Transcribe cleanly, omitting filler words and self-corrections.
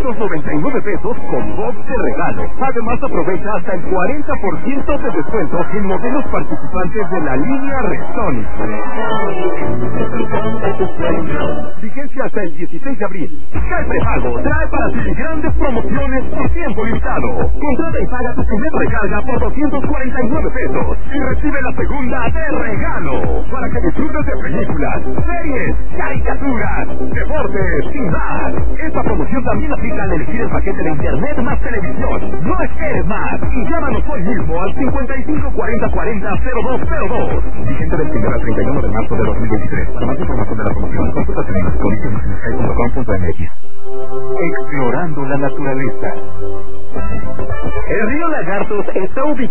299 pesos con box de regalo. Además, aprovecha hasta el 40% de descuento en modelos participantes de la línea Rexonic. Vigencia hasta el 16 de abril. El prepago trae para ti grandes promociones por tiempo limitado. Contrata y paga tu primer recarga por 249 pesos y recibe la segunda de regalo para que disfrutes de películas, series, caricaturas, deportes y más. Esta promoción también aplica al elegir el paquete de internet más televisión. No esperes más y llámanos hoy mismo al 55 40 40 0202. Vigente del 1 al 31 de marzo de 2023. Para más información de la promoción, consulta términos y condiciones en sky.com.mx. Explorando la naturaleza. El río Lagartos está ubicado